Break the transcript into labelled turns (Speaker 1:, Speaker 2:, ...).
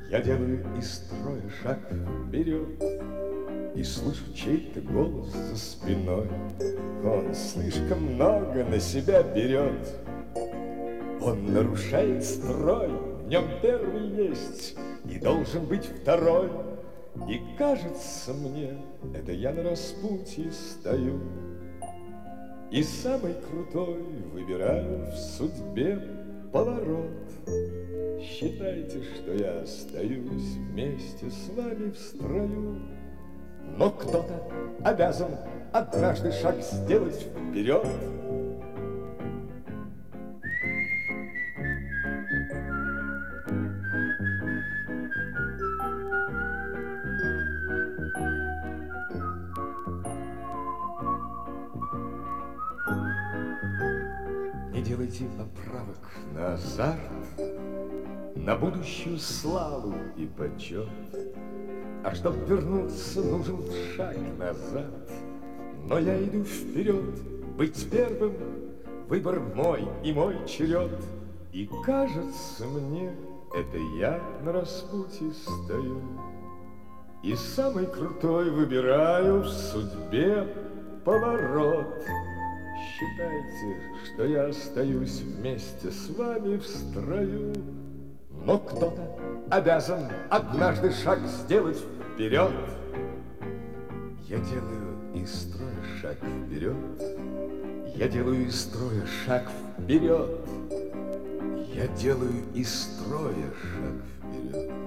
Speaker 1: Я делаю из строя шаг вперед и слышу чей-то голос за спиной. Он слишком много на себя берет. Он нарушает строй, в нем первый есть и должен быть второй. И кажется мне, это я на распутье стою, и самый крутой выбираю в судьбе поворот. Считайте, что я остаюсь вместе с вами в строю, но кто-то обязан однажды шаг сделать вперед. Не делайте поправок на азарт, на будущую славу и почет. А чтоб вернуться, нужен шаг назад. Но я иду вперед, быть первым — выбор мой и мой черед. И кажется мне, это я на распутье стою, и самый крутой выбираю в судьбе поворот. Считайте, что я остаюсь вместе с вами в строю, но кто-то обязан однажды шаг сделать вперед. Я делаю из строя шаг вперед. Я делаю из строя шаг вперед. Я делаю из строя шаг вперед.